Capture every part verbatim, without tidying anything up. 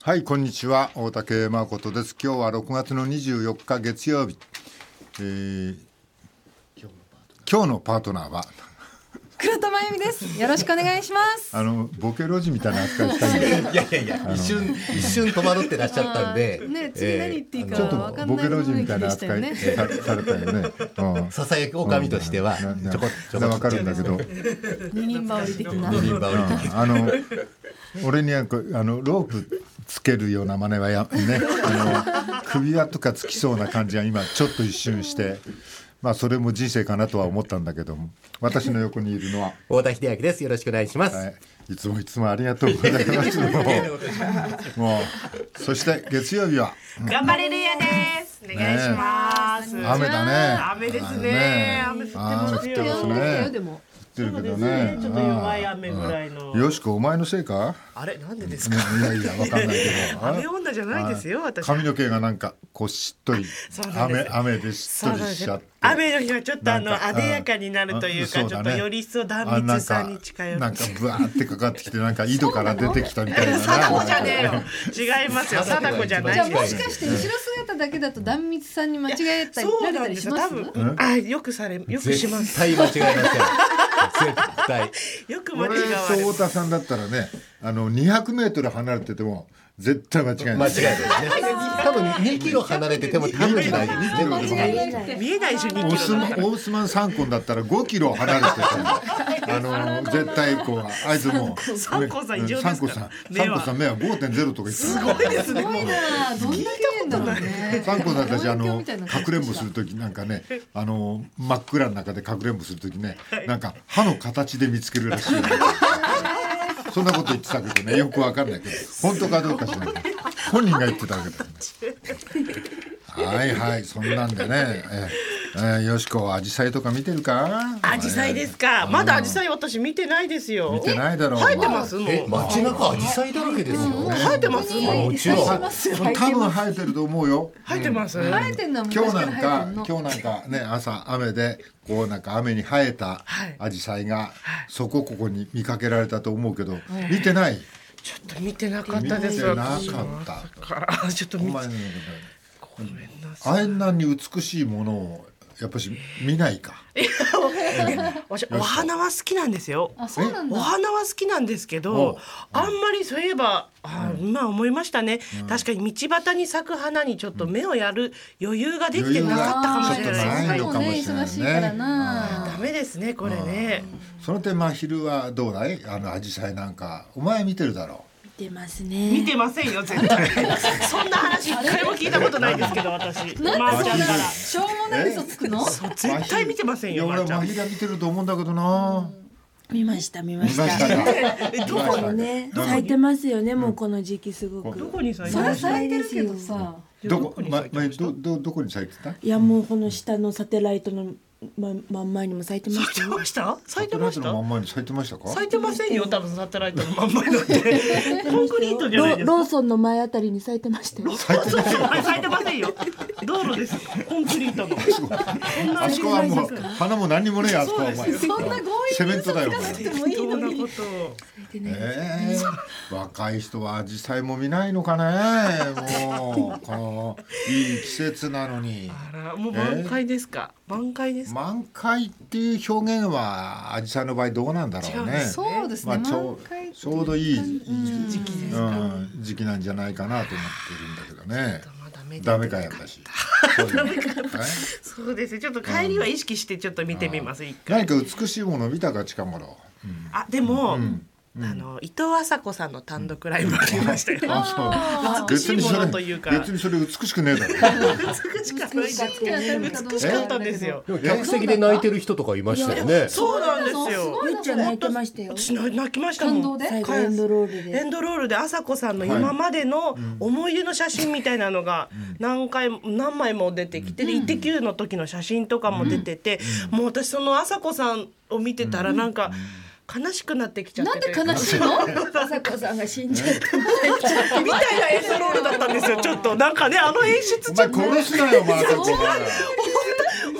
はい、こんにちは。大竹誠です。今日はろくがつのにじゅうよっか月曜日、えー、今日のパートナーは黒田真由美です。よろしくお願いします。 あのボケロジみたいな扱いしたいんでいやいやいや、一瞬一瞬戸惑ってらっしゃったんで、 ね、次何言っていいかちょっと分かんないボケロジみたいな扱いね、 さ, されたよね。 ささやきおかみとしては、 うん、 ちょこちょこ分かるんだけど、 二人羽織的な。 二人羽織的な。 あの俺にはこあのロープつけるような真似はやね、あの首輪とかつきそうな感じが今ちょっと一瞬して。まあそれも人生かなとは思ったんだけども、私の横にいるのは太田秀明です。よろしくお願いします。 はい、いつもいつもありがとうございます。もう、もうそして月曜日は頑張れるやです。お願いします。 ね、雨だね。 雨ですね。雨降ってますよ。 降ってますね。 でも降ってるけどね。 ちょっと弱い雨ぐらいの。 よしこお前のせいか？ あれなんでですか？ いやいやわかんないけど。 雨女じゃないですよ私。 髪の毛がなんかこうしっとり雨雨でしっとりしちゃって。 雨の日はちょっとあのあでやかになるというか、ちょっとより一層断密さに近寄る。 なんかブワーってかかってきてなんか井戸から出てきたみたいな。 貞子じゃねえよ。違いますよ。貞子じゃない。 じゃあもしかして後ろ姿だけだと断密さんに間違えたり慣れたりします？ 多分あよくされよくします。 絶対間違えません。絶対。 よく間違われる。俺と太田さんだったらね、あのにひゃくメートル離れてても絶対間違いない。 間違いないですね。多分にキロ離れてても多分大丈夫ですね。 見えないでしょにキロ。 オスマンオースマンさんこんだったらごキロ離れててあの絶対こうあいつもさんこさん異常ですから。 さんこさん目は ごてんゼロ とか言ってすごいですね。 すごいな。どんだけ言うんだろうね。 さんこさんたちあのかくれんぼするときなんかね、あの真っ暗の中でかくれんぼするときね、なんか歯の形で見つけるらしい。そんなこと言ってたけどね、よくわかんないけど本当かどうか知らない。本人が言ってたわけだね。はいはい、そんなんでね、ええー、よしこアジサイとか見てるか？ アジサイですか？まだアジサイ私見てないですよ。 見てないだろう。 生えてますもん。 え、街中アジサイだらけですよ。 生えてますもん。 もちろん。 多分生えてると思うよ。 生えてます。 生えてんのは今日なん昔から生えてかんの。 今日なんかね朝雨でこうなんか雨に生えたアジサイがそこここに見かけられたと思うけど、見てない？ ちょっと見てなかったです。 見てなか私った。 ちょっと見て。 ごめんなさい。あんなに美しいものをやっぱし見ないか。 私お花は好きなんですよ。 あ、そうなんだ。 お花は好きなんですけど、あんまりそういえばあ今思いましたね。確かに道端に咲く花にちょっと目をやる余裕ができてなかったかもしれない。 ちょっとないのかもしれないね。 忙しいからな。 ダメですねこれね。 その点真昼はどうだい？あのアジサイなんかお前見てるだろう。 見てますね。 見てませんよ絶対。そんな話一回も聞いたことないですけど私。 なんでそんなしょうもない嘘つくの？ 絶対見てませんよ。 俺は真昼は見てると思うんだけどな。 見ました見まし見ましたた。 か。 どこもうね咲いてますよね、もうこの時期すごく。 どこに咲いてそれます？ 咲いてるけどさ。 どこままどどどこに咲いてた？ いやもうこの下のサテライトのま真ん前にも咲いてま咲いてしたよ。 ました？咲いてましたサテライトの？まんまに咲いてましたか？ 咲いてませんよ多分サテライトのまんまになってコンクリートじゃないですか。 ロローソンの前あたりに咲いてましたよ。 咲いてない。 咲いてませんよ。道路ですコンクリートの。 あそこはもう花も何にもねえあそこはお前。 そんな強引セメントだよお前。 にでもいいのに。 ことをえー、若い人はアジサイも見ないのかね。もうこのいい季節なのに。 あらもう満開ですか？満開ですか？ 満開っていう表現はアジサイの場合どうなんだろうね。 そうですね。 まあちょ満開うちょうどいい時期ですか？ うん時期なんじゃないかなと思ってるんだけどね。 まあダメでダメかやっぱし。そういうのはいそうですね。ちょっと帰りは意識してちょっと見てみます一回。 何か美しいものを見たか近頃。 あでも。 うんあの伊藤麻子さんの単独ライブありましたよ。 あそう美しいものと別にいうかそれ別にそれ美しくねえだろ。 美しかったです美しかったんですよ。 でも客席で泣いてる人とかいましたよね。 そうなんですよ。 ゆっちゃん泣いてましたよ。 私泣きましたもん。 感動で最後エンドロールで。 エンドロールで麻子さんの今までの思い出の写真みたいなのが何回も何枚も出てきて、でイッテ Q の時の写真とかも出てて、もう私その麻子さんを見てたらなんか悲しくなってきちゃって。 なんで悲しいの？ 朝子さんが死んじゃったみたいなエンドロールだったんですよ。ちょっとなんかねあの演出おちょっと前殺すなよお前たちが。 本当その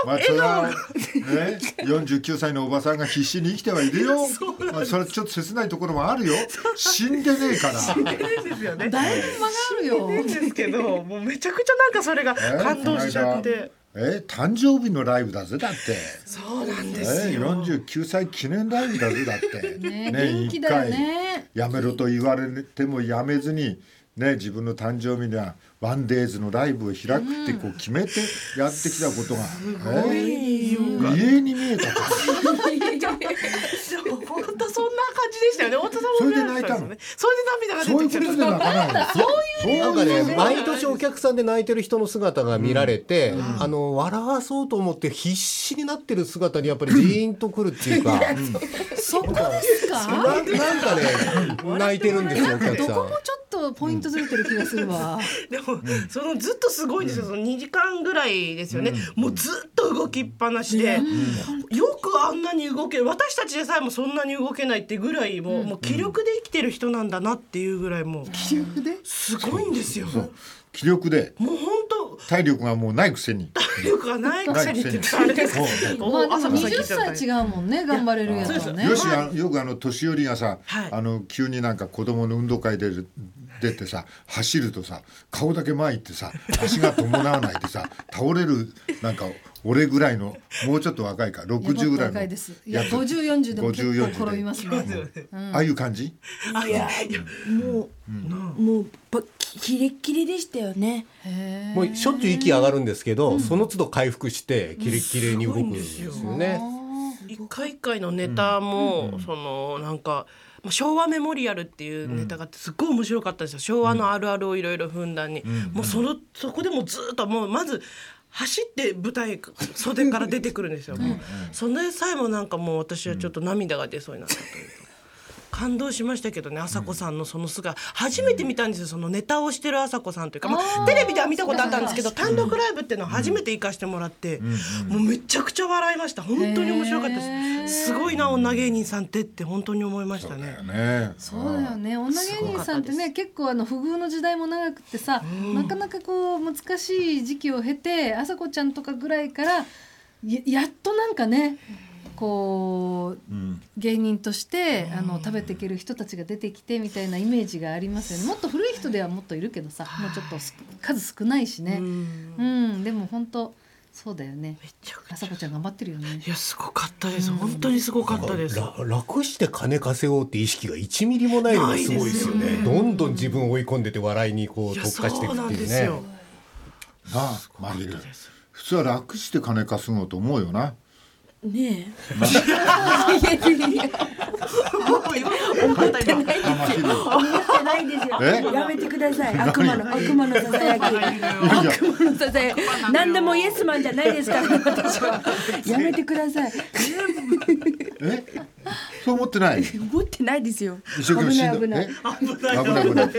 まあそれはねよんじゅうきゅうさいのおばさんが必死に生きてはいるよ。まあそれちょっと切ないところもあるよ。死んでねえから。 死んでるんですよね。 だいぶ間があるよ。 いいんですけど、もうめちゃくちゃなんかそれが感動しちゃって。 えー、誕生日のライブだぜだって。 そうなんですよ。 えー、よんじゅうきゅうさい記念ライブだぜだって。 ね元気だよね。 やめろと言われてもやめずに。ね、自分の誕生日にはワンデーズのライブを開くってこう決めてやってきたことが、うん、えー、家に見えたから本当そんな感じでしたよね。太田さんもそれで泣いたの。 それで涙が出てきちゃった。 そういうことで泣かないの。 そういうなんかね、毎年お客さんで泣いてる人の姿が見られて、うん、あの笑わそうと思って必死になってる姿にやっぱりジーンとくるっていうか、うん、 そこですか。 な, なんかね泣いてるんですよお客さん。 どこもちょっとポイントずれてる気がするわ。 でも、うん、そのずっとすごいんですよ。そのにじかんぐらいですよね。うん、もうずっと動きっぱなしで、うん、よくあんなに動ける。私たちでさえもそんなに動けないってぐらいもう、うん、もう気力で生きてる人なんだなっていうぐらいもう気力ですごいんですよ。 気力でもう本当体力がもうないくせに体力がないくせにって言ったらあれですけど、 まあでもにじゅっさい違うもんね、頑張れるやつはね。 よし、あよくあの年寄りがさ、はい、あの急になんか子供の運動会で出てさ走るとさ顔だけ前行ってさ足が伴わないでさ倒れるなんか俺ぐらいのもうちょっと若いかろくじゅうぐらいのやつ。 いやごじゅう、よんじゅうでも結構転びますね。 うん、ああいう感じ？ いやもう、うん、もうキレッキレでしたよね。 もうしょっちゅう息上がるんですけど、うん、その都度回復してキレッキレに動くんですよね。 一回一回のネタも、うん、そのなんか昭和メモリアルっていうネタがすっごい面白かったですよ。昭和のあるあるをいろいろふんだんに、うん、もうそのそこでもずっともうまず走って舞台袖から出てくるんですよ。もうそれさえもなんかもう私はちょっと涙が出そうになったというか。感動しましたけどね、朝子さんのその姿、初めて見たんですよ。そのネタをしてる朝子さんというか、まあ、テレビでは見たことあったんですけど、単独ライブっていうのを初めて行かしてもらって、うん、もうめちゃくちゃ笑いました。本当に面白かったです。すごいな女芸人さんってって本当に思いましたね。 そうだよね、女芸人さんってね結構あの不遇の時代も長くてさ、うん、なかなかこう難しい時期を経て朝子ちゃんとかぐらいから や, やっとなんかねこう、うん、芸人としてあの食べていける人たちが出てきてみたいなイメージがありますよね。もっと古い人ではもっといるけどさ、もうちょっと数少ないしね。うん、うん、でも本当そうだよね。めちゃくちゃ朝子ちゃん頑張ってるよね。 いやすごかったです。本当にすごかったです。 楽して金稼ごうって意識がいちミリもないのがすごいですよね。どんどん自分を追い込んでて笑いにこう特化していくっていうね。なあ、マジで普通は楽して金稼ごうと思うよな。 ねえ。 思ってないですよ。やめてください。悪魔の悪魔のささやき。悪魔のささやき。何でもイエスマンじゃないですからね、私は。やめてください。 え？そう思ってない？ 思ってないですよ。 一生懸命しんどい。 危ない危ない危ない。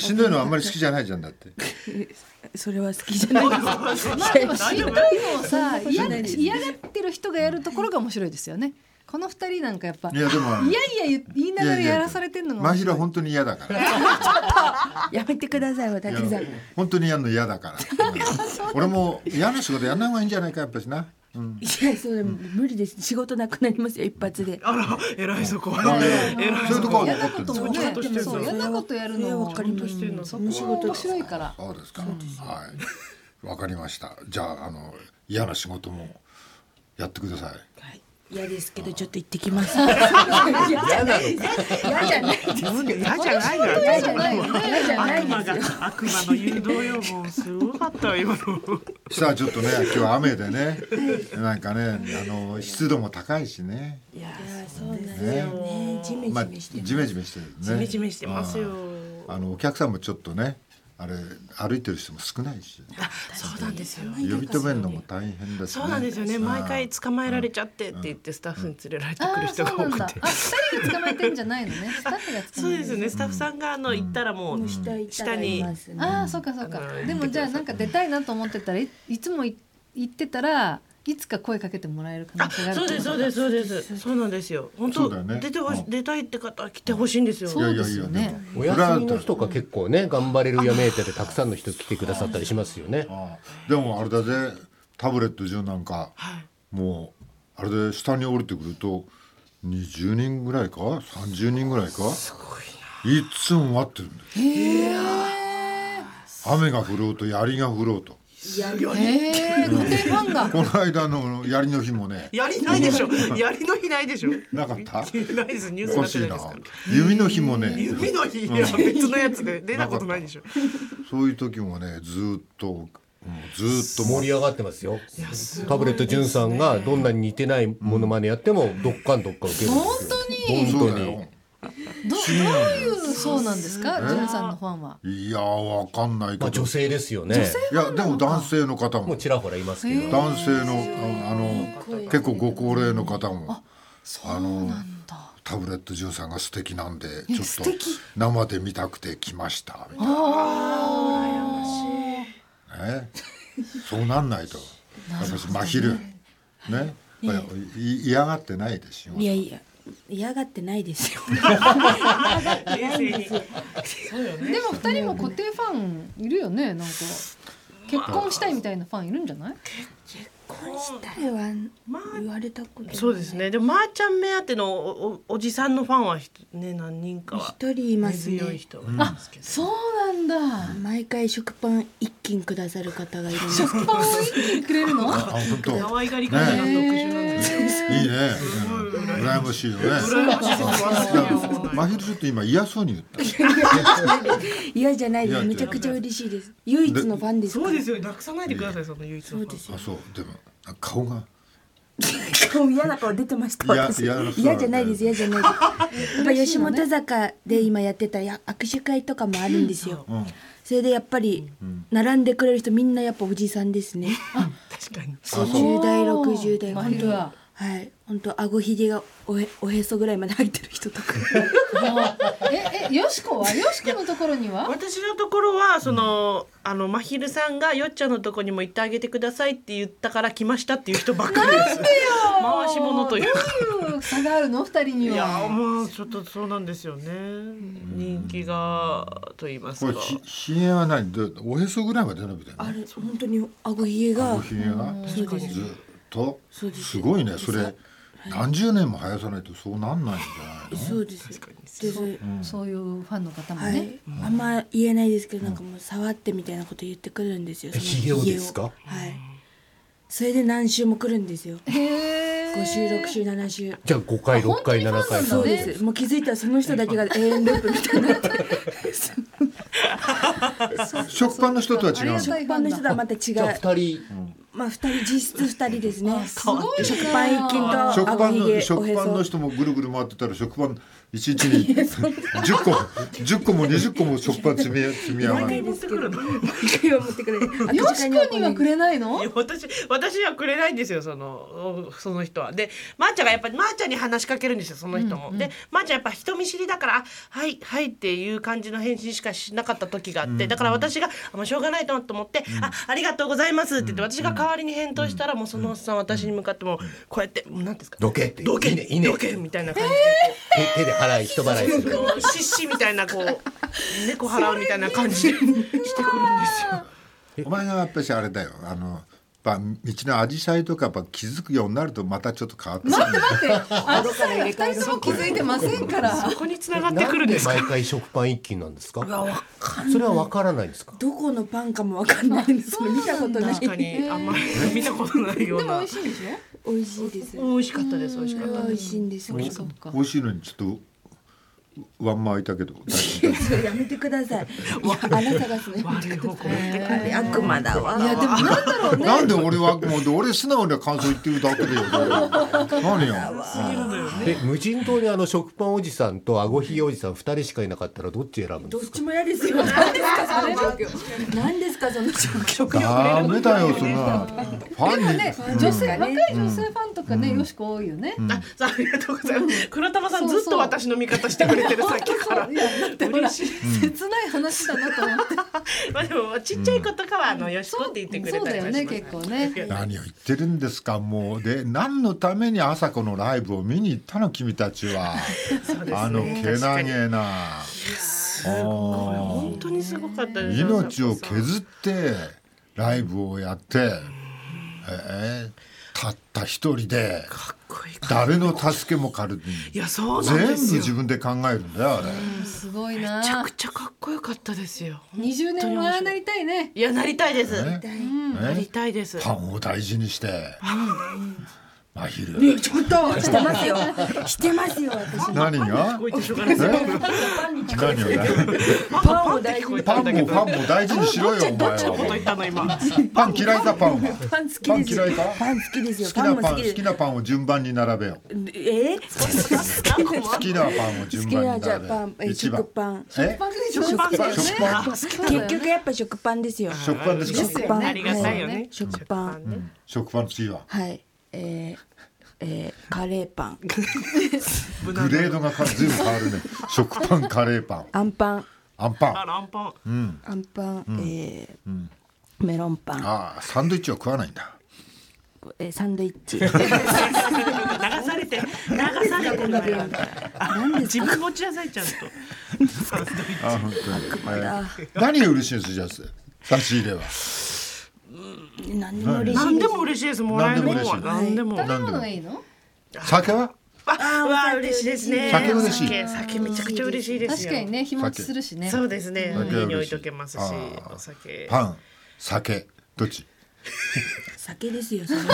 しんどいのはあんまり好きじゃないじゃんだって。 それは好きじゃないです。まあでもしんどいのをさ嫌がってる人がやるところが面白いですよね。この二人なんかやっぱいやでもいやいや言いながらやらされてんのが真宙本当に嫌だからやめてください私さん本当にやるの嫌だから俺も嫌な仕事やんない方がいいんじゃないかやっぱしな、うん、 いやそれ無理です。仕事なくなりますよ一発で。 あら偉いそこはそういうとこは嫌なこともねそう嫌なことやるの分かります。 そこは面白いから。 そうですか。はいわかりました。じゃああの嫌な仕事もやってください。 はい嫌ですけどちょっと行ってきます。嫌じゃない嫌じゃない自分で嫌じゃないのよ。 嫌じゃない嫌じゃない悪魔が悪魔の誘導よ。もうすごかったわ今の。 さあちょっとね今日は雨でねなんかねあの湿度も高いしね。 いやそうなんですよね。ジメジメしてジメジメしてるね。 ジメジメしてますよ。 あのお客さんもちょってね。あれ歩いてる人も少ないし、 あ、そうなんですよ。 呼び止めるのも大変ですね。 そうなんですよね。毎回捕まえられちゃってって言ってスタッフに連れられてくる人が多くて。 あ、ふたりが捕まえてんじゃないのね。スタッフが捕まえて。 そうですよね。スタッフさんがあの行ったらもう下に。 あ、そうかそうか。でもじゃあなんか出たいなと思ってたらいつも行ってたら。いつか声かけてもらえる可能性がある。 そうですそうですそうです。そうなんですよ。本当、ね、出てほし、うん、出たいって方は来てほしいんですよ。 そうですよね。 お休みの日とか結構ね頑張れるやめてでたくさんの人来てくださったりしますよね。 ああでもあれだぜタブレットじゅうなんか、 はい、 もうあれで下に降りてくるとにじゅうにんぐらいかさんじゅうにんぐらいか、すごいな、いつも待ってるんです。へー、雨が降ろうと槍が降ろうと。 やり、えー、固定ファンがこの間の槍の日もね、 槍ないでしょ槍の日ないでしょなかった？ ないです、ニュースになってないですから。 弓の日もね、 弓の日、いや別のやつで出たことないでしょ。 そういう時もね、ずっとずっと盛り上がってますよ。タブレット潤さんがどんなに似てないモノマネやってもどっかんどっか受けるんですよ。 本当に本当にど, どういうそうなんですか、ジュンさんのファンは。 いやわかんないけど、 まあ、女性ですよね。 いやでも男性の方ももうちらほらいますけど、 男性のあの結構ご高齢の方も、 あ、そうなんだ。 タブレットジュンさんが素敵なんでちょっと生で見たくて来ましたみたいな。 ああ、 ね、そうなんないと私真昼ね、やっぱり嫌がってないですよ。 いやいや嫌がってないですよ。 でも二人も固定ファンいるよね。なんか結婚したいみたいなファンいるんじゃない？ 結婚したいは言われたことない。 そうですね。でもまーちゃん目当ての お, お, おじさんのファンはね、何人かは一人いますね。 強い人がいますけど。 あ、そうなんだ。 毎回食パン一斤くださる方がいるんです。 食パンを一斤くれるの？ あ、本当。 可愛がり方が特殊なんですよ。 いいね。羨ましいよね。 羨ましいです。 まひるちょっと今嫌そうに言った。 嫌じゃないです。めちゃくちゃ嬉しいです。唯一のファンですから。 そうですよ。なくさないでください、その唯一のファン。 そうですよ。 あ、そう。でも顔が顔嫌な顔出てました。私嫌じゃないです。嫌じゃないです。やっぱ吉本坂で今やってたや握手会とかもあるんですよ。それでやっぱり並んでくれる人みんなやっぱおじさんですね。 確かに。 ごじゅう代ろくじゅう代本当は。 はい、本当顎ひげがおへおへそぐらいまで入ってる人とか。 ええ、よしこはよしこのところには？ 私のところはその、うん、あのまひるさんがよっちゃんのところにも行ってあげてくださいって言ったから来ましたっていう人ばっかりです。 なんでよ。 回し物というか。 どういう差があるの二人には？ いやまあちょっとそうなんですよね。人気がと言いますか。 これひげは何？おへそぐらいまで伸びてるの？ あれ本当に顎ひげが。 顎ひげが。 そうです。 とすごいね。それ何十年も生やさないとそうなんないんじゃないの？ そうです。確かにそう、 うん、そういうファンの方もね、 はい、あんま言えないですけど、なんかもう触ってみたいなこと言ってくるんですよ。 ひげをですか？ はい。それで何週も来るんですよ。 へー。 ご週ろく週なな週。 じゃあごかいろっかいななかい。 そうです。もう気づいたらその人だけが永遠ループみたいになって。 食パンの人とは違うの？ 食パンの人とはまた違う。 じゃあふたり。 まあ二人実質二人ですね。 すごいね。 食パン一斤と食パンの顎ひげ食パンの人もぐるぐる回ってたら食パン一日にじゅっこじゅっこもにじゅっこも食パン積み積み上がる。 持ってくるの？ 毎回は持ってくる。 よしこにはくれないの？ いや私私にはくれないんですよ、そのその人は。でまーちゃんがやっぱりまーちゃんに話しかけるんですよ、その人も。うんうん、でまーちゃんやっぱ人見知りだからはいはいっていう感じの返信しかしなかった時があって、うんうん、だから私がもうしょうがないと思って、うん、あありがとうございますって言って、私が代わりに返答したら、もうそのおっさん私に向かってもこうやってなんですか、 どけってどけいいねいいねどけみたいな感じでこう手で払い人払いする。 シッシみたいなこう猫払うみたいな感じでしてくるんですよ。 お前がやっぱりあれだよ、あのやっぱ道の紫陽花とかやっぱ気づくようになるとまたちょっと変わってくる。 待って待って、あのから二人とも気づいてませんから。 そこに繋がってくるんですか。 なんで毎回食パン一斤なんですか。それはわからないですか。 どこのパンかもわかんないんです。見たことない。 確かにあんまり見たことないような。 でも美味しいんでしょ。 美味しいです。 美味しかったです。美味しかった。 美味しいんです。 美味しいのにちょっとワンマンいたけどやめてください。あなたがすね。あれ悪魔だわ。 いやでもなんだろうね。 なんで俺は悪魔で、俺素直な感想言ってるだけでよ。何や。 で無人島にあの食パンおじさんとあごひげおじさん二人しかいなかったらどっち選ぶんですか。 どっちも嫌ですよ。何ですかその状況。何ですかその食欲。 ダメだよそんな。ファンにね、女性若い女性ファンとかね、よしこ多いよね。 あ、ありがとうございます。黒玉さんずっと私の味方してくれてるさっきから。 いやだってほら切ない話だなと思って。 まあでもちっちゃい子とかはあのよしこって言ってくれたりはします。 そうだよね結構ね。 何を言ってるんですかもう。で何のために朝子のライブを見に行ったの君たちは。あのけなげな。 本当にすごかったです。 命を削ってライブをやって、 えたった一人でかっこいい誰の助けも借りずにいやそうなんですよ全部自分で考えるんだよあれ。 うんすごいな。 めちゃくちゃかっこよかったですよ。 にじゅうねんもああなりたいね。 いやなりたいです、 ねなりたいです。 パンを大事にしてマヒルいやちょっとしてますよしてますよ私何がこう言ってしょうがないですよ。 何をだパンを大事にパンもパンも大事にしろよお前こと言は。 ったの今。 パン嫌いかパンは。 パン好きパンですよ嫌いか。 パン好きですよ好きなパン好パンも好きですきなパンを順番に並べよう。 えー好きなパンを順番に好きなじゃあパン並べよう。 え一番食パンえパン食パンだよね。 食パン結局やっぱ食パンですよ食パンですか。 ですよねありがたいよね。 食パンね。 食パンの次ははいえーえーカレーパングレードがずいぶん変わるね。食パンカレーパンアンパンアンパン。 あランパン。 うん。 アンパンえーメロンパンああサンドイッチは食わないんだ。 えーサンドイッチ流されて流されてないよ。あ自分持ちなさいちゃんと。 あ本当に。 まだ何が嬉しいですじゃあ差し入れは。 何でも嬉し何でいですも嬉しいです。もらえるものは何でも。 食べ物がいいの？ 酒はあ、うわ嬉しいですね。 酒嬉しい酒酒めちゃくちゃ嬉しいですよ。 確かにね日持ちするしね。 そうですね。 酒家に置いとけますし、 あーお酒。 パン酒どっち。 酒ですよそれ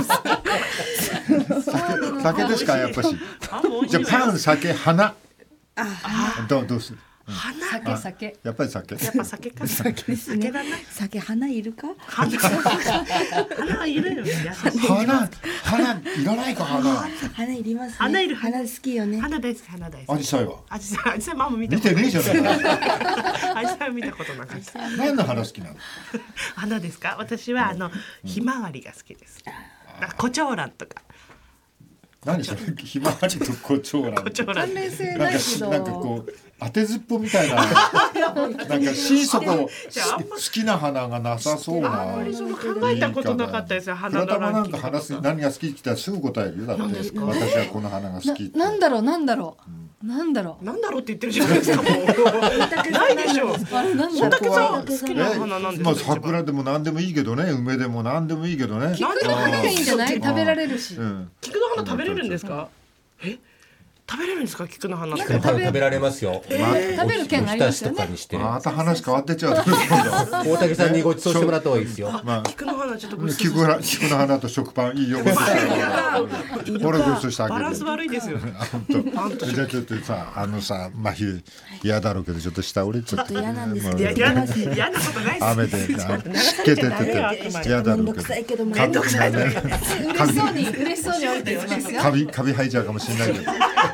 酒酒ですかやっぱし。 あもうじゃあパン酒花。どうどうする。 酒酒。 やっぱり酒。 やっぱ酒か。酒ですね。酒だな。 酒花いるか花花いるよ。 花花いらないか花。 花いりますね花いる花好きよね花大好き花大好き。 アジサイは。 アジサイアジサイママ見た見てねえじゃない。 アジサイは見たことなかった。 何の花好きなの。 花ですか。私はあのひまわりが好きです。あコチョウランとか。 何それひまわりとコチョウラン。 コチョウラン関。連性ななんいかけど。 なんかこう当てずっぽみたいななんか心底好きな花がなさそうな。 あんまりその考えたことなかったですよ。花の倉玉なんランキングか話す何が好きって言ったらすぐ答えるよだって。 何ですか私はこの花が好きって。 ななんだろうなんだろうなんだろう。 なんだろうって言ってるじゃないですか。もうないでしょう。 あれなんだろう。 大竹さん好きな花なんですか。 まあ桜でも何でもいいけどね梅でも何でもいいけどね。 菊の花がいいんじゃない？食べられるし。 うん。 菊の花食べれるんですか。え、食べれるんですか菊の花って。 食べられますよ。 食べる券ありおますよね。 浸しとかにして。 また話変わってっちゃうと思うけど。 大竹さんにご馳走してもらった方がいいですよ。 まあ菊の花ちょっとごちそう菊の菊の花と食パンいいよ。これご馳走してあげる。 バランス悪いですよ。 本当。じゃあちょっとさあのさまひる嫌だろうけどちょっと下降りちゃって。 嫌なんですもういや嫌な嫌なことないです。 雨で湿気ててて嫌だろうけど。 めんどくさいけどもめんどくさい。 嬉しそうに嬉しそうに降りてきますよ。 カビカビ生えちゃうかもしれないけど。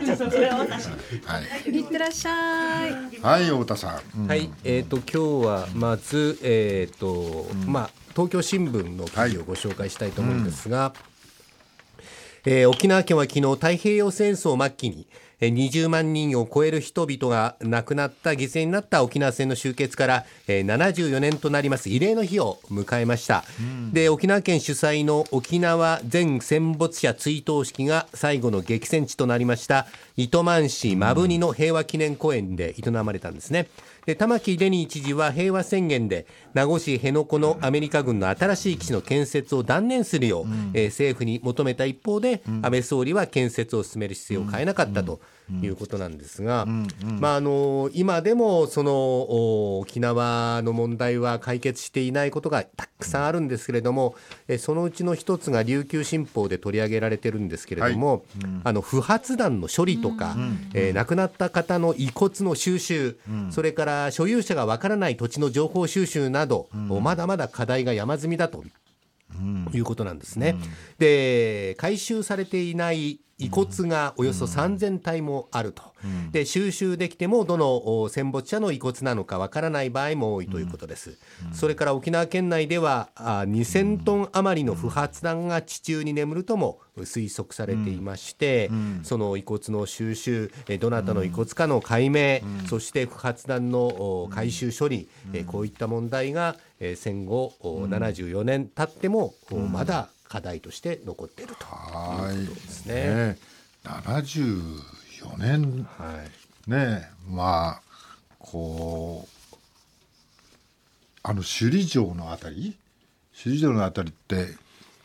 はいいってらっしゃい。 はい太田さん。 はい、えっ、と今日はまずえっ、と、まあ東京新聞の記事をご紹介したいと思うんですが、えー沖縄県は昨日太平洋戦争末期にえーにじゅうまんにんを超える人々が亡くなった犠牲になった沖縄戦の終結からえーななじゅうよねんとなります慰霊の日を迎えました、で沖縄県主催の沖縄全戦没者追悼式が最後の激戦地となりました糸満市摩文仁の平和記念公園で営まれたんですね。で玉城デニー知事は平和宣言で名護市辺野古のアメリカ軍の新しい基地の建設を断念するよう、えー政府に求めた一方で、安倍総理は建設を進める姿勢を変えなかったということなんですが、まああの今でもそのお沖縄の問題は解決していないことがたくさんあるんですけれども、えーそのうちの一つが琉球新報で取り上げられてるんですけれども、あの不発弾の処理とか、えー亡くなった方の遺骨の収集、それから所有者がわからない土地の情報収集など、まだまだ課題が山積みだということなんですね。で回収されていない遺骨がおよそさんぜんたいもあると、で収集できてもどのお戦没者の遺骨なのかわからない場合も多いということです。それから沖縄県内ではあにせんトン余りの不発弾が地中に眠るとも推測されていまして、その遺骨の収集、えどなたの遺骨かの解明、そして不発弾のお回収処理、えこういった問題がえー戦後おななじゅうよねん経ってもおまだ課題として残っているということですね。 ねななじゅうよねんはいねまあこうあの首里城のあたり首里城のあたりって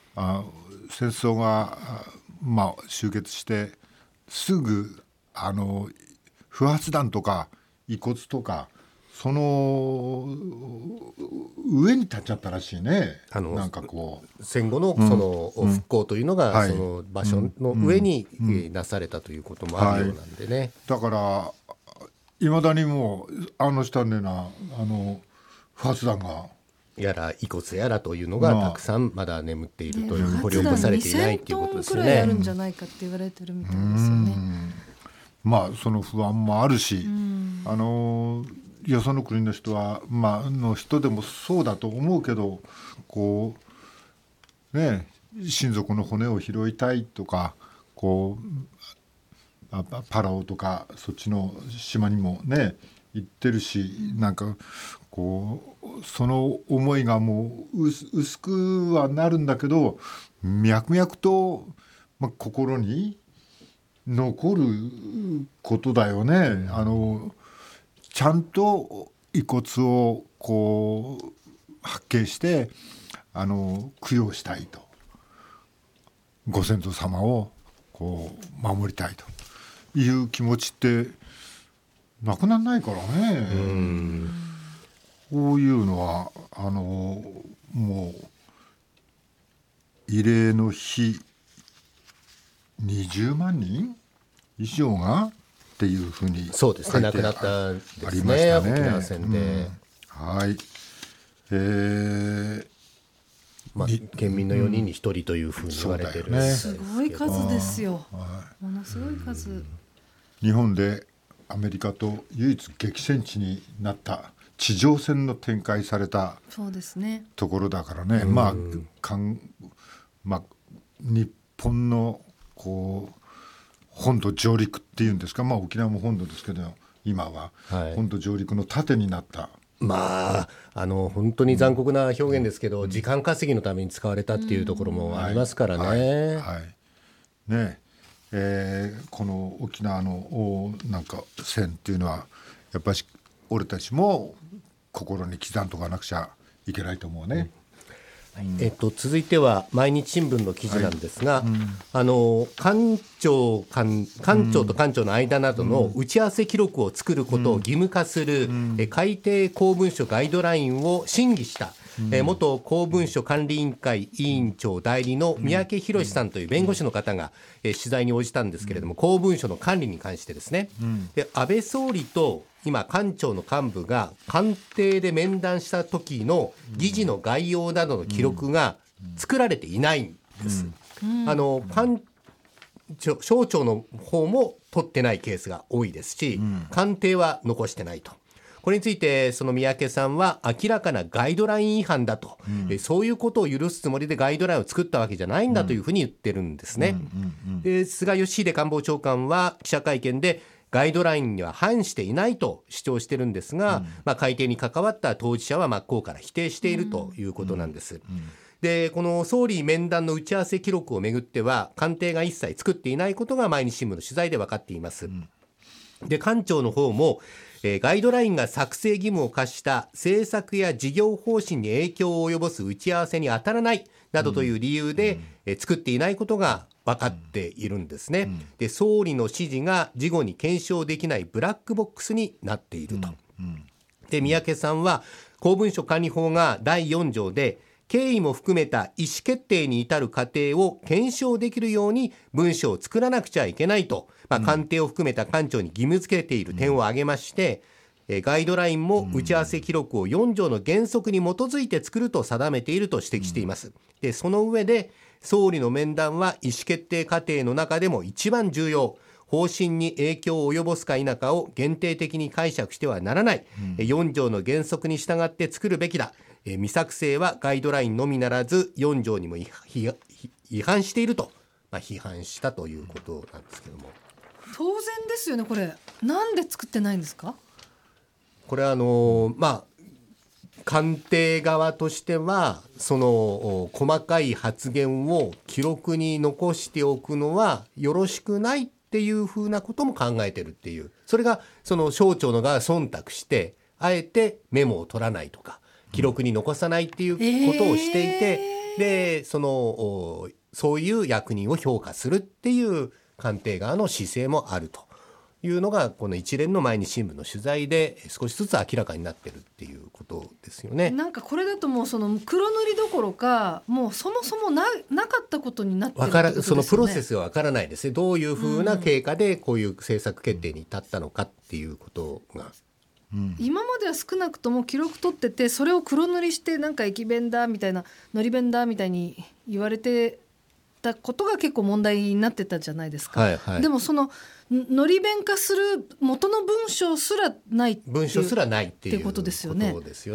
あ戦争が、まあ、終結してすぐあの不発弾とか遺骨とかその上に立っちゃったらしいね。 あのなんかこう戦後のその復興というのが、 うんその場所の上になされたということもあるようなんでね、はい、 だからいまだにもうあの下になあの不発弾がやら遺骨やらというのがたくさんまだ眠っているという、掘り起こされていないということですよね。 にせんトンくらいあるんじゃないかって言われてるみたいですよね。 まあその不安もあるし、あのよその国の人は、まあの人でもそうだと思うけど、こうね親族の骨を拾いたいとか、こうパラオとかそっちの島にもね行ってるし、なんかこうその思いがもう薄、薄くはなるんだけど、脈々と、まあ、心に残ることだよね。あのちゃんと遺骨をこう発見してあの供養したいと、ご先祖様をこう守りたいという気持ちってなくならないからね。うんこういうのはあのもう慰霊の日にじゅうまんにん以上がっていうふうにそうですね、亡くなったですね、ありましたね、沖縄戦で、うん、 はい、えーまあ、県民のよにんにひとりというふうに言われてる、 ね、すごい数ですよ、はい、ものすごい数。 日本でアメリカと唯一激戦地になった地上戦の展開されたところだからね、まあかんまあ、日本のこう本土上陸っていうんですか、まあ、沖縄も本土ですけど今は本土上陸の盾になった、はい、 まあ、あの本当に残酷な表現ですけど、うん、時間稼ぎのために使われたっていうところもありますからね、はいはいはい、 ねえー、この沖縄のなんか戦っていうのはやっぱり俺たちも心に刻んとかなくちゃいけないと思うね、 うん、えっと、続いては毎日新聞の記事なんですが、はい、うん、あの官庁官官庁と官庁の間などの打ち合わせ記録を作ることを義務化する、うん、え改定公文書ガイドラインを審議した、うん、え元公文書管理委員会委員長代理の三宅宏さんという弁護士の方が、え取材に応じたんですけれども、公文書の管理に関してですね、うん、で安倍総理と今官庁の幹部が官邸で面談した時の議事の概要などの記録が作られていないんです、うんうん、あの官省庁の方も取ってないケースが多いですし、うん、官邸は残してないと。これについてその三宅さんは明らかなガイドライン違反だと、うん、そういうことを許すつもりでガイドラインを作ったわけじゃないんだというふうに言ってるんですね、うんうんうん、で菅義偉官房長官は記者会見でガイドラインには反していないと主張してるんですが、うん、まあ、改定に関わった当事者は真っ向から否定しているということなんです、うんうんうん、でこの総理面談の打ち合わせ記録をめぐっては官邸が一切作っていないことが毎日新聞の取材で分かっています、うん、で官庁の方も、えー、ガイドラインが作成義務を課した政策や事業方針に影響を及ぼす打ち合わせに当たらないなどという理由で、うん、えー、作っていないことが分かっているんですね、うん、で総理の指示が事後に検証できないブラックボックスになっていると、うんうん、で三宅さんは公文書管理法がだいよん条で経緯も含めた意思決定に至る過程を検証できるように文書を作らなくちゃいけないと、まあ、官邸を含めた官庁に義務付けている点を挙げまして、うん、ガイドラインも打ち合わせ記録をよん条の原則に基づいて作ると定めていると指摘しています。でその上で総理の面談は意思決定過程の中でも一番重要、方針に影響を及ぼすか否かを限定的に解釈してはならない、うん、よん条の原則に従って作るべきだ、未作成はガイドラインのみならずよん条にも違反していると、まあ、批判したということなんですけども、 当然ですよね。これなんで作ってないんですか。 これはあのまあ官邸側としてはその細かい発言を記録に残しておくのはよろしくないっていうふうなことも考えてるっていう、それがその省庁の側が忖度してあえてメモを取らないとか記録に残さないっていうことをしていて、えでそのそういう役人を評価するっていう官邸側の姿勢もあるというのがこの一連の毎日新聞の取材で少しずつ明らかになってるっていうことですよね。 なんかこれだともうその黒塗りどころかもうそもそも な, なかったことになってるってことですよね。 そのプロセスがわからないですね。どういうふうな経過でこういう政策決定に至ったのかっていうことが、 うん、今までは少なくとも記録取っててそれを黒塗りしてなんか駅弁だみたいなのり弁だみたいに言われてたことが結構問題になってたじゃないですか、 はいはい、 でもそののり弁化する元の文章すらないっていう文章すらないっていうことですよね。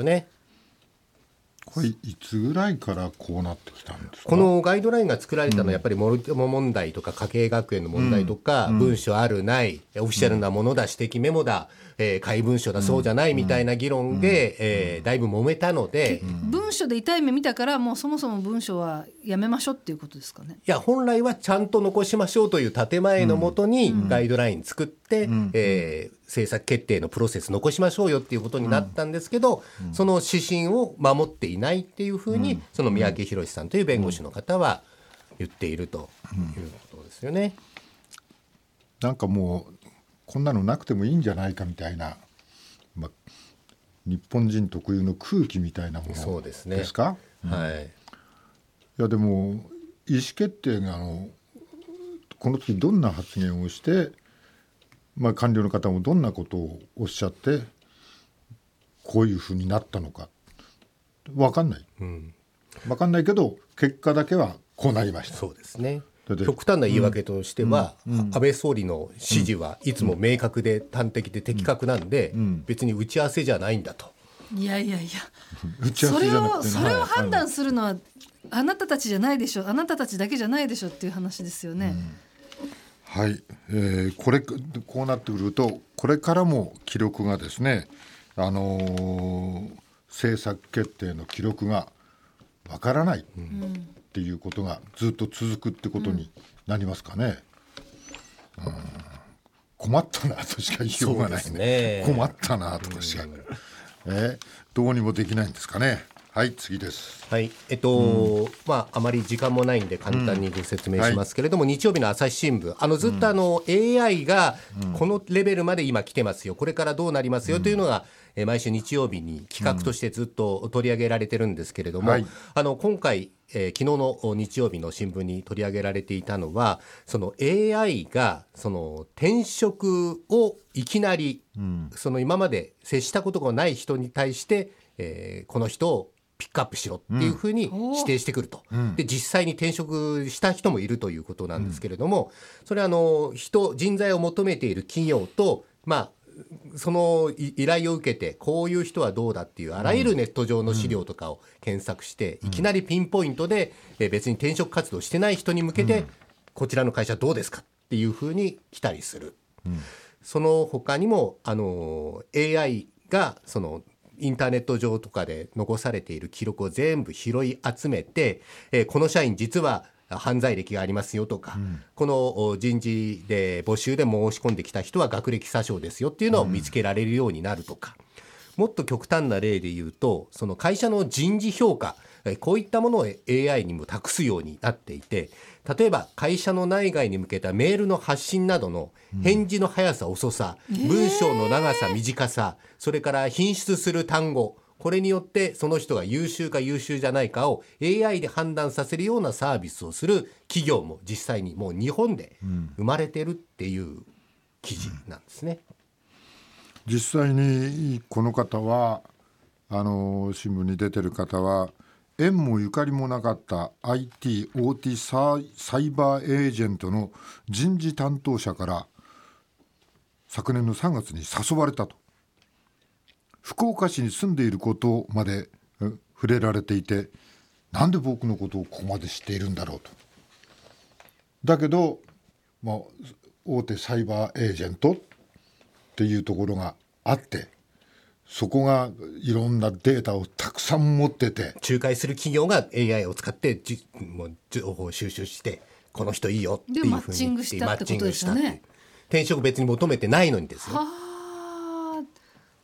これいつぐらいからこうなってきたんですか。 このガイドラインが作られたのはやっぱりモルティモ問題とか家計学園の問題とか、うん、文書あるないオフィシャルなものだ指摘メモだ、えー、怪文書だそうじゃないみたいな議論で、うんえー、だいぶ揉めたので、 うん、文書で痛い目見たからもうそもそも文書はやめましょうっていうことですかね。 いや本来はちゃんと残しましょうという建前のもとにガイドライン作って、うんえー、政策決定のプロセス残しましょうよっていうことになったんですけど、うん、その指針を守っていないっていうふうに、うん、その三宅宏さんという弁護士の方は言っているということですよね。 うん、なんかもうこんなのなくてもいいんじゃないかみたいな、ま、日本人特有の空気みたいなものですか。そうですね、うんはい、いやでも意思決定があのこの時どんな発言をして、まあ、官僚の方もどんなことをおっしゃってこういうふうになったのか分かんない、うん、分かんないけど結果だけはこうなりました。 そうですね。極端な言い訳としては、うんうん、安倍総理の指示はいつも明確で端的で的確なんで、うん、別に打ち合わせじゃないんだと。 いやいやいやそれを、それを判断するのはあなたたちじゃないでしょ、あなたたちだけじゃないでしょっていう話ですよね。 うん、はい、えー、これこうなってくるとこれからも記録がですね、あのー、政策決定の記録がわからない、うんっていうことがずっと続くってことになりますかね。うんうん、困ったなとしか言いようがない ね, ね困ったなとしか、うんえー、どうにもできないんですかね。はい次です。 はいえっと、うんまあ、あまり時間もないんで簡単にご説明しますけれども、うんはい、日曜日の朝日新聞あのずっとあの、うん、エーアイ がこのレベルまで今来てますよこれからどうなりますよというのが、うん、毎週日曜日に企画としてずっと取り上げられてるんですけれども、うんはい、あの今回えー、昨日の日曜日の新聞に取り上げられていたのはその エーアイ がその転職をいきなり、うん、その今まで接したことがない人に対して、えー、この人をピックアップしろっていうふうに指定してくると、うん、で実際に転職した人もいるということなんですけれども、うん、それはあの人人材を求めている企業とまあその依頼を受けてこういう人はどうだっていうあらゆるネット上の資料とかを検索していきなりピンポイントで別に転職活動してない人に向けてこちらの会社どうですかっていうふうに来たりする。その他にもあの エーアイ がそのインターネット上とかで残されている記録を全部拾い集めてこの社員実は犯罪歴がありますよとか、うん、この人事で募集で申し込んできた人は学歴詐称ですよっていうのを見つけられるようになるとか、うん、もっと極端な例で言うとその会社の人事評価こういったものを エーアイ にも託すようになっていて例えば会社の内外に向けたメールの発信などの返事の速さ遅さ、うん、文章の長さ短さ、えー、それから品質する単語これによってその人が優秀か優秀じゃないかを エーアイ で判断させるようなサービスをする企業も実際にもう日本で生まれてるっていう記事なんですね。 うん、実際にこの方はあの新聞に出てる方は縁もゆかりもなかった アイティー、オーティー サイバーエージェントの人事担当者から昨年のさんがつに誘われたと。福岡市に住んでいることまで触れられていてなんで僕のことをここまで知っているんだろうと。だけど、まあ、大手サイバーエージェントっていうところがあってそこがいろんなデータをたくさん持ってて仲介する企業が エーアイ を使ってじもう情報を収集してこの人いいよっていうふうにでマッチングしたってことですよね。 転職別に求めてないのにですよ。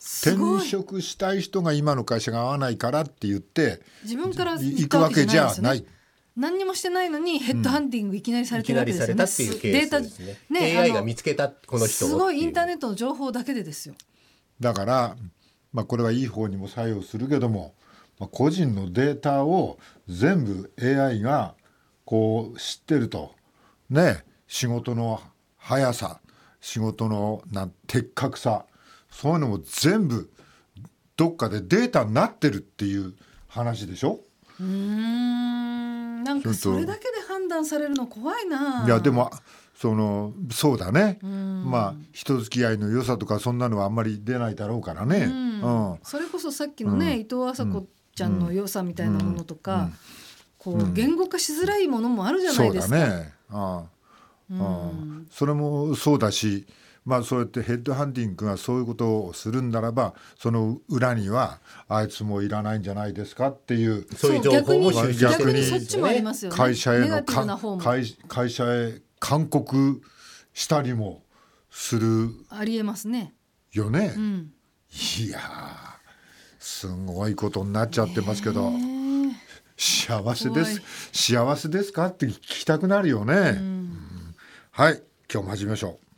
転職したい人が今の会社が合わないからって言って自分から行くわけじゃない。 何にもしてないのにヘッドハンティングいきなりされてるわけですよね。 いきなりされたっていうケースですね。 データね、 エーアイ が見つけたこの人をすごいインターネットの情報だけでですよ。 だから、まあ、これはいい方にも作用するけども、まあ、個人のデータを全部 エーアイ がこう知ってるとね、仕事の速さ、仕事のな的確さ、そういうのも全部どっかでデータになってるっていう話でしょ。 うーん、なんかそれだけで判断されるの怖いな。 いやでもそのそうだね、まあ人付き合いの良さとかそんなのはあんまり出ないだろうからね、 うんうん、それこそさっきのね、うん、伊藤麻子ちゃんの良さみたいなものとか、うん、こう言語化しづらいものもあるじゃないですか。 そうだね、ああ、うん、それもそうだし、まあそうやってヘッドハンティングがそういうことをするんならば、その裏にはあいつもいらないんじゃないですかっていうそういう情報も収集して逆にそっちもありますよね。 会社へのネガティブな方も会, 会社へ勧告したりもするありえますねよね、 うん、 いやすごいことになっちゃってますけど、幸せです幸せですかって聞きたくなるよね、うん、はい、今日も始めましょう。